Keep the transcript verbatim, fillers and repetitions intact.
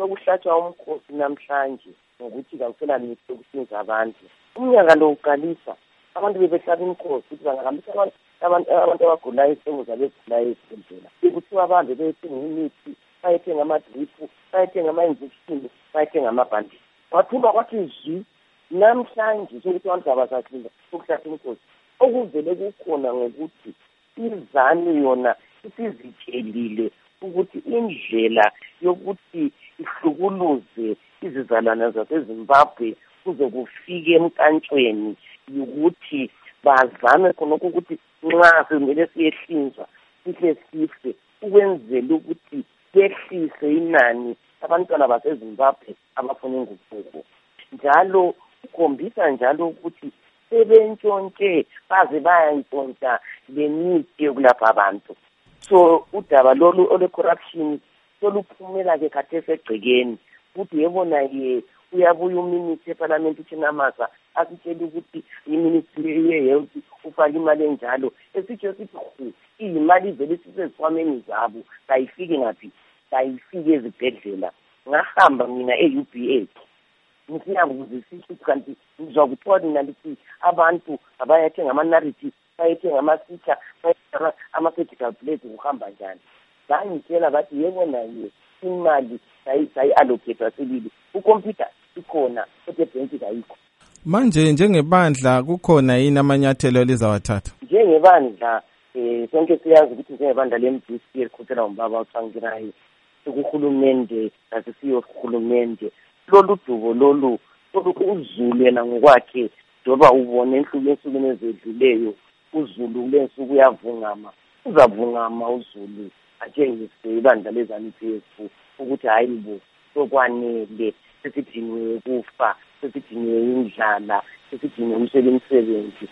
sokuhlatshwa umkhosi namhlanje ngokuthi kakusela mithi yokuhlinza abantu. Umnyaka lo uqalisa abantu bebehlaba inkosi ukuthi bangahambisa abantu abantu abantu abagulayo isimo zabegulayo esibhedlela. Bekuthiwa abahambe beyethenga imithi, bayethenga amadripu, bayethenga ama-injection, bayethenga amabhandisi. Kwathumba kwathi zwi namhlanje sokuthi abantu abasahlinza sokuhlatshwa inkosi. Okuvele kukhona ngokuthi izanu yona isizitshelile ukuthi indlela yokuthi ihlukuluze izizalwane zaseZimbabwe kuzokufika emkantshweni yokuthi bazame khonokho ukuthi nxa semele siyehlinzwa sihle sihle ukwenzela ukuthi behlise inani abantwana baseZimbabwe abafuna inguquko. Njalo ukhombisa njalo ukuthi sebentshontshe baze bayantshontsha lemithi yokulapha abantu. So udaba lolu ole corruption soluphumela ke khathesi egcekeni ukuthi yebona ye uyabuya uminister eParliament uChinamasa asitshela ukuthi iministry ye-health ufaka imali enjalo esitsho sithi khu imali ivele sisezikhwameni zabo kayifiki ngaphi kayifiki ezibhedlela. Ngahamba mina e-U B A ngiyabuzisisa kanti ngizwa kuthiwa nalithi abantu abayathenga ama-narrative bayethenga amasitha bayethenga ama-surgical blades kuhamba njani. Bangitshela bathi yebona ye imali sayi-allocate selile ukhompyutha ikhona kodwa ebhenki kayikho. Manje njengebandla kukhona yini amanyathelo elizawathatha? Njengebandla eh sonke siyazi ukuthi njengebandla le-M D C elikhokhela umbaba uThangirayo ukuhulumende asisiyo uhulumende lolu dubo lolu uzulu yena ngokwakhe njengoba ubone enhlukweni ezedluleyo uzulu lensuku uyavungama uzavungama uzulu atshengise ibandla lezaniphi yethu ukuthi hayi bo sokwanele sesidiniwe kufa sesidiniwe indlala sesidiniwe umsebenzi